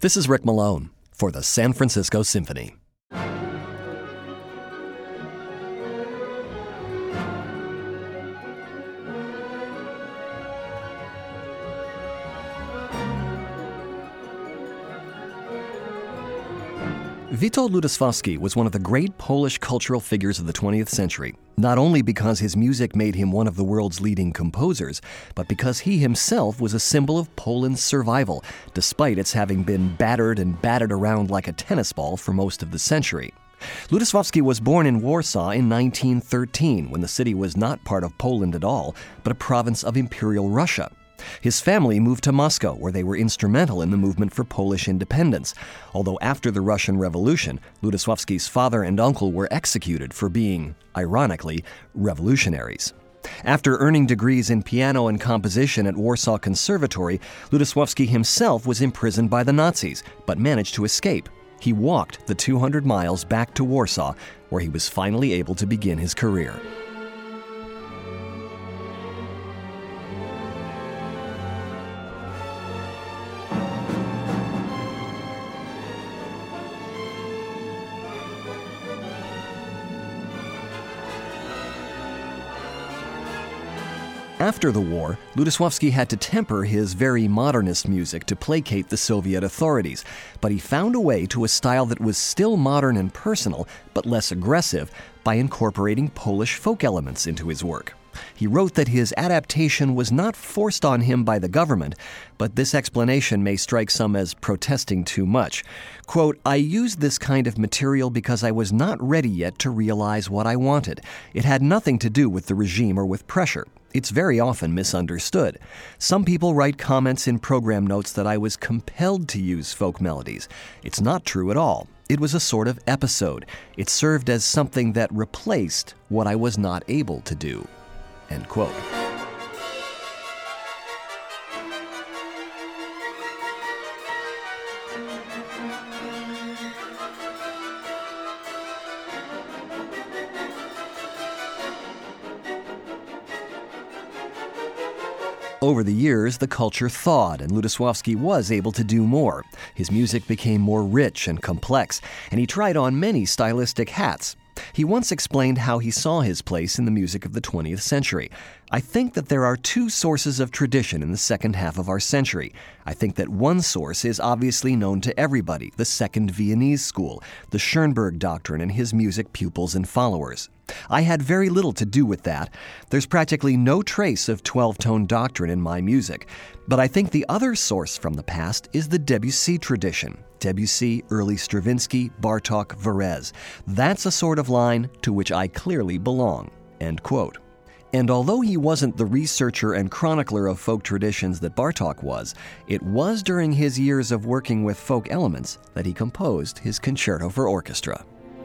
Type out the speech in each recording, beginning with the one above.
This is Rick Malone for the San Francisco Symphony. Witold Lutoslawski was one of the great Polish cultural figures of the 20th century, not only because his music made him one of the world's leading composers, but because he himself was a symbol of Poland's survival, despite its having been battered and batted around like a tennis ball for most of the century. Lutoslawski was born in Warsaw in 1913, when the city was not part of Poland at all, but a province of Imperial Russia. His family moved to Moscow, where they were instrumental in the movement for Polish independence, although after the Russian Revolution, Lutoslawski's father and uncle were executed for being, ironically, revolutionaries. After earning degrees in piano and composition at Warsaw Conservatory, Lutoslawski himself was imprisoned by the Nazis, but managed to escape. He walked the 200 miles back to Warsaw, where he was finally able to begin his career. After the war, Lutoslawski had to temper his very modernist music to placate the Soviet authorities, but he found a way to a style that was still modern and personal, but less aggressive, by incorporating Polish folk elements into his work. He wrote that his adaptation was not forced on him by the government, but this explanation may strike some as protesting too much. Quote, "I used this kind of material because I was not ready yet to realize what I wanted. It had nothing to do with the regime or with pressure. It's very often misunderstood. Some people write comments in program notes that I was compelled to use folk melodies. It's not true at all. It was a sort of episode. It served as something that replaced what I was not able to do." End quote. Over the years, the culture thawed, and Lutoslawski was able to do more. His music became more rich and complex, and he tried on many stylistic hats. He once explained how he saw his place in the music of the 20th century. "I think that there are two sources of tradition in the second half of our century. I think that one source is obviously known to everybody, the Second Viennese School, the Schoenberg Doctrine and his music pupils and followers. I had very little to do with that. There's practically no trace of 12-tone doctrine in my music. But I think the other source from the past is the Debussy tradition. Debussy, early Stravinsky, Bartók, Varese. That's a sort of line to which I clearly belong." End quote. And although he wasn't the researcher and chronicler of folk traditions that Bartók was, it was during his years of working with folk elements that he composed his Concerto for Orchestra.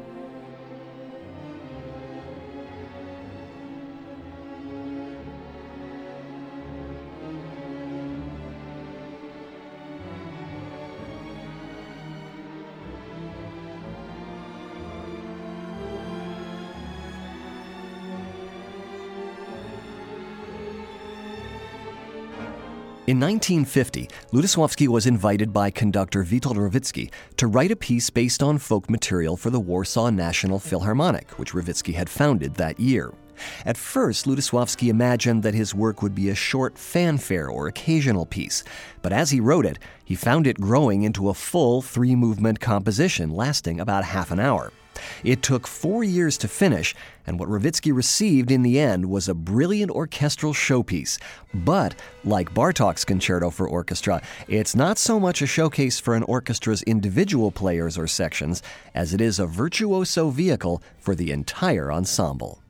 In 1950, Lutoslawski was invited by conductor Witold Rawicki to write a piece based on folk material for the Warsaw National Philharmonic, which Rawicki had founded that year. At first, Lutoslawski imagined that his work would be a short fanfare or occasional piece, but as he wrote it, he found it growing into a full three-movement composition lasting about half an hour. It took 4 years to finish, and what Rawicki received in the end was a brilliant orchestral showpiece. But, like Bartók's Concerto for Orchestra, it's not so much a showcase for an orchestra's individual players or sections as it is a virtuoso vehicle for the entire ensemble.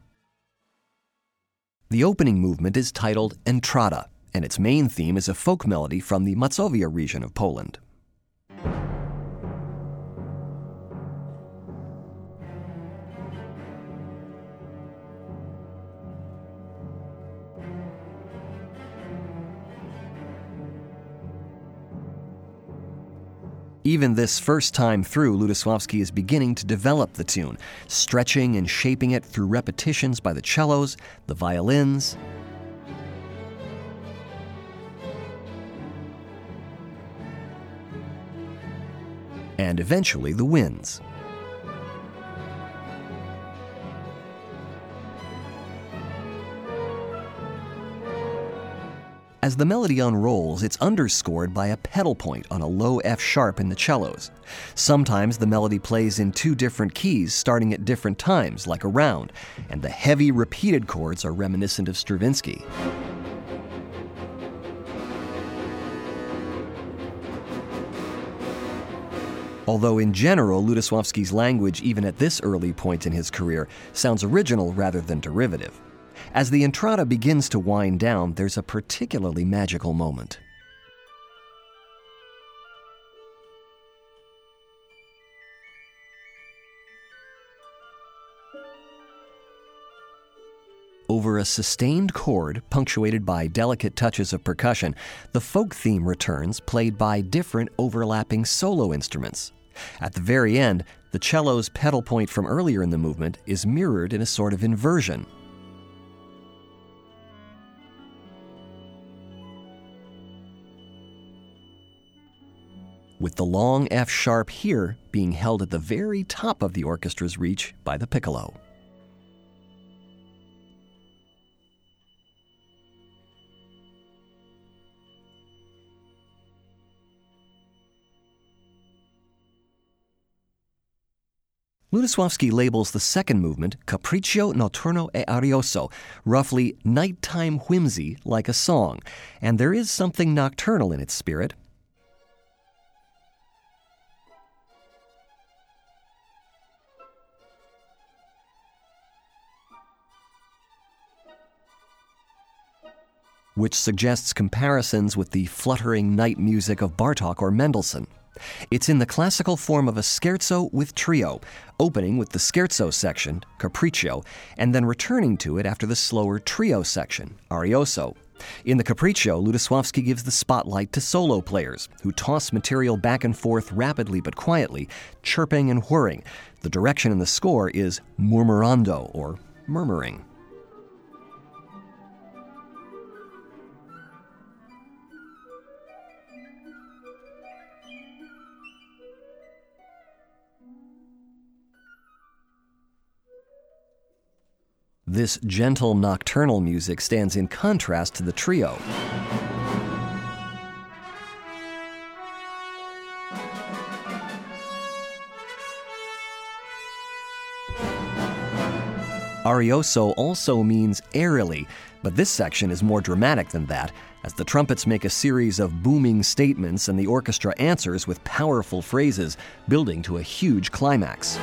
The opening movement is titled Entrada, and its main theme is a folk melody from the Mazovia region of Poland. Even this first time through, Lutoslawski is beginning to develop the tune, stretching and shaping it through repetitions by the cellos, the violins, and eventually the winds. As the melody unrolls, it's underscored by a pedal point on a low F sharp in the cellos. Sometimes the melody plays in two different keys, starting at different times, like a round, and the heavy repeated chords are reminiscent of Stravinsky. Although in general, Lutoslawski's language, even at this early point in his career, sounds original rather than derivative. As the entrada begins to wind down, there's a particularly magical moment. Over a sustained chord, punctuated by delicate touches of percussion, the folk theme returns, played by different overlapping solo instruments. At the very end, the cello's pedal point from earlier in the movement is mirrored in a sort of inversion. With the long F sharp here being held at the very top of the orchestra's reach by the piccolo. Lutoslawski labels the second movement Capriccio Notturno e Arioso, roughly nighttime whimsy like a song, and there is something nocturnal in its spirit. Which suggests comparisons with the fluttering night music of Bartók or Mendelssohn. It's in the classical form of a scherzo with trio, opening with the scherzo section, Capriccio, and then returning to it after the slower trio section, Arioso. In the Capriccio, Lutoslawski gives the spotlight to solo players, who toss material back and forth rapidly but quietly, chirping and whirring. The direction in the score is murmurando, or murmuring. This gentle nocturnal music stands in contrast to the trio. Arioso also means airily, but this section is more dramatic than that, as the trumpets make a series of booming statements and the orchestra answers with powerful phrases, building to a huge climax.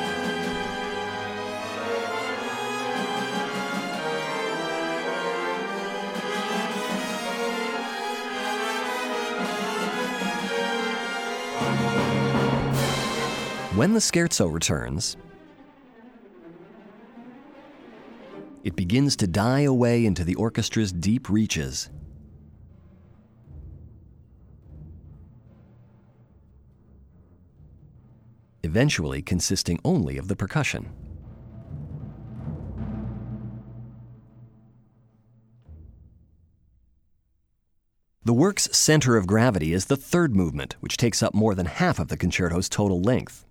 When the scherzo returns, it begins to die away into the orchestra's deep reaches. Eventually consisting only of the percussion. The work's center of gravity is the third movement, which takes up more than half of the concerto's total length.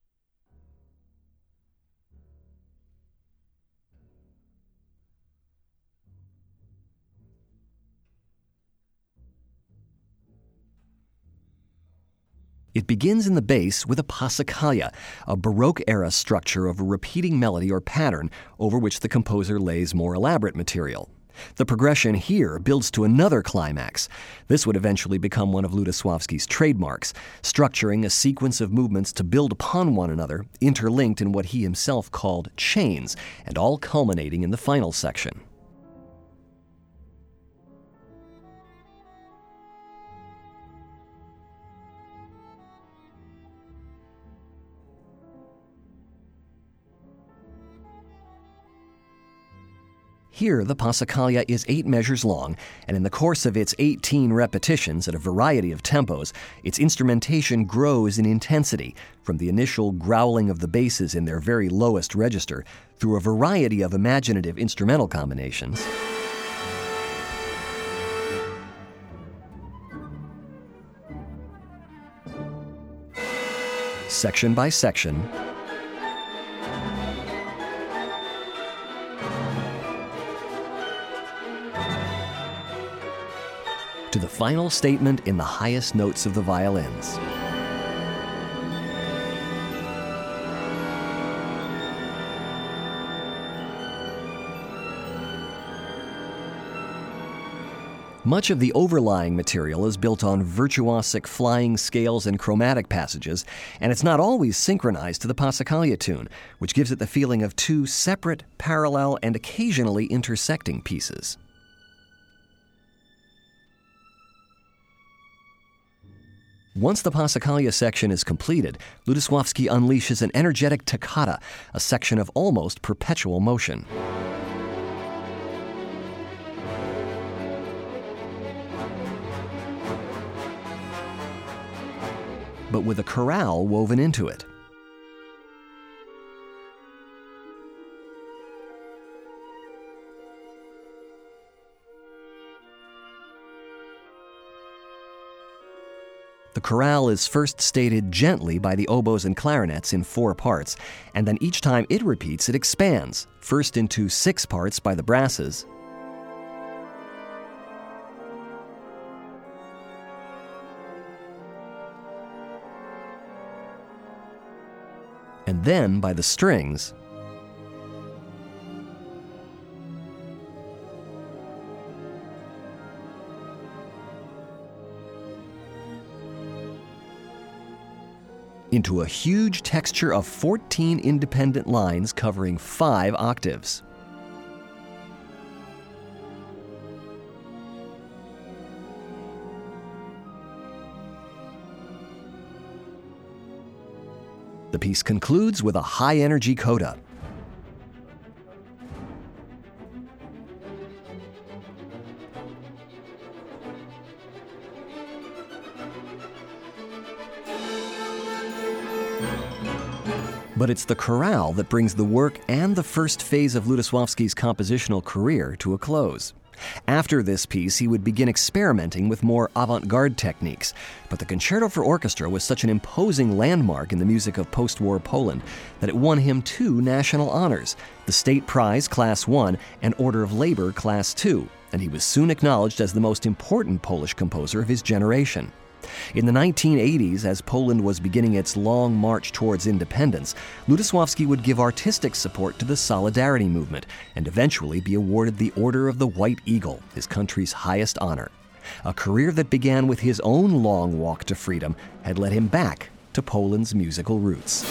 It begins in the bass with a passacaglia, a Baroque-era structure of a repeating melody or pattern over which the composer lays more elaborate material. The progression here builds to another climax. This would eventually become one of Lutoslawski's trademarks, structuring a sequence of movements to build upon one another, interlinked in what he himself called chains, and all culminating in the final section. Here, the passacaglia is 8 measures long, and in the course of its 18 repetitions at a variety of tempos, its instrumentation grows in intensity, from the initial growling of the basses in their very lowest register, through a variety of imaginative instrumental combinations. section by section, to the final statement in the highest notes of the violins. Much of the overlying material is built on virtuosic flying scales and chromatic passages, and it's not always synchronized to the Passacaglia tune, which gives it the feeling of two separate, parallel, and occasionally intersecting pieces. Once the Passacaglia section is completed, Lutoslawski unleashes an energetic toccata, a section of almost perpetual motion. But with a chorale woven into it. The chorale is first stated gently by the oboes and clarinets in 4 parts, and then each time it repeats, it expands, first into 6 parts by the brasses, and then by the strings, into a huge texture of 14 independent lines covering 5 octaves. The piece concludes with a high-energy coda. But it's the chorale that brings the work and the first phase of Lutoslawski's compositional career to a close. After this piece, he would begin experimenting with more avant-garde techniques, but the Concerto for Orchestra was such an imposing landmark in the music of post-war Poland that it won him 2 national honors, the State Prize Class 1 and Order of Labor Class 2, and he was soon acknowledged as the most important Polish composer of his generation. In the 1980s, as Poland was beginning its long march towards independence, Lutoslawski would give artistic support to the Solidarity movement and eventually be awarded the Order of the White Eagle, his country's highest honor. A career that began with his own long walk to freedom had led him back to Poland's musical roots.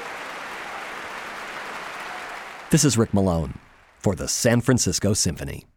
This is Rick Malone for the San Francisco Symphony.